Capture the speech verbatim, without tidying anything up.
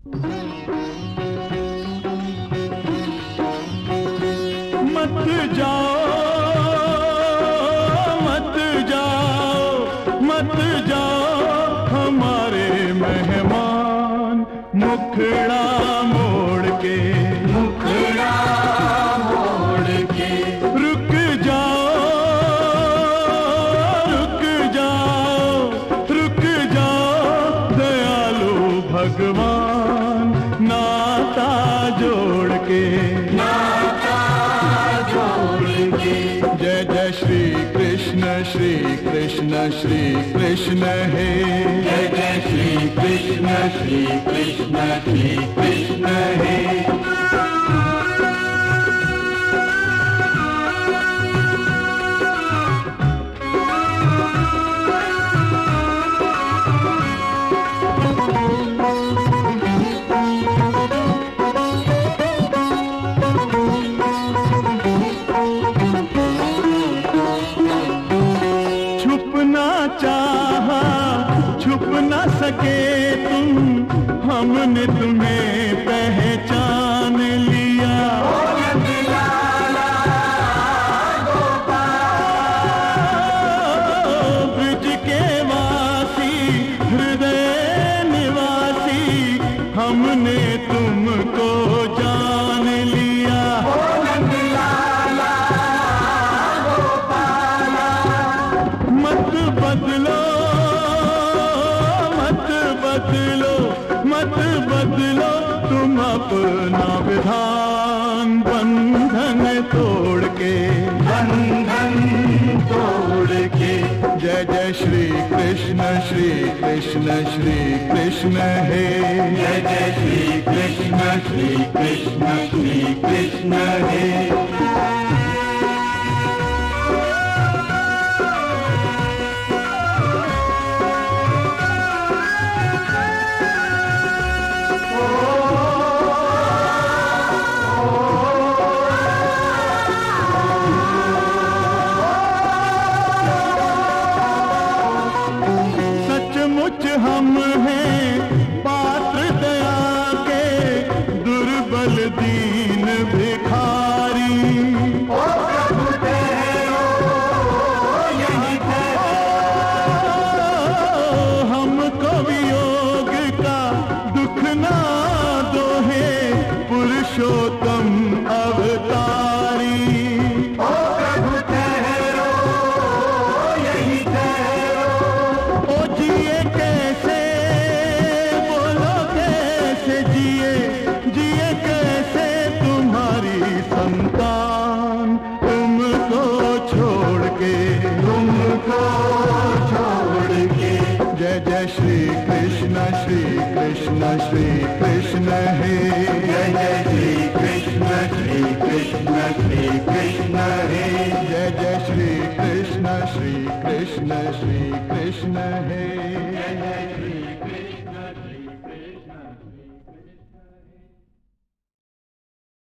मत जाओ मत जाओ मत जाओ हमारे मेहमान, मुखड़ा मोड़ के मुखड़ा मोड़ के रुक जाओ रुक जाओ रुक जाओ दयालु भगवान, नाता जोड़ के नाता जोड़ के। जय जय श्री कृष्ण श्री कृष्ण श्री कृष्ण हे, जय जय श्री कृष्ण श्री कृष्ण श्री कृष्ण हे। चाहा छुप न सके तुम, हमने तुम्हें पहचान लिया। ब्रज के वासी हृदय निवासी, हमने तुमको जान लिया। मत बदलो मत बदलो मत बदलो तुम अपना विधान, बंधन तोड़ के बंधन तोड़ के। जय जय श्री कृष्ण श्री कृष्ण श्री कृष्ण हे, जय जय श्री कृष्ण श्री कृष्ण श्री कृष्ण हे। सचमुच हम हैं पात्र दया के, दुर्बल दीन भिखारी। ओ प्रभु तेरो यही हमको वियोग का दुख ना दो है, पुरुषोत्तम अवतारी। ओ प्रभु तेरो यही ओ जिए कैसे बोलो कैसे जिए, जिए कैसे तुम्हारी संतान, तुमको छोड़ के तुमको छोड़ के। जय जय श्री कृष्ण श्री कृष्ण श्री कृष्ण हे, जय जय श्री कृष्ण श्री कृष्ण श्री कृष्ण हे, जय जय श्री कृष्ण श्री कृष्ण श्री कृष्ण हे।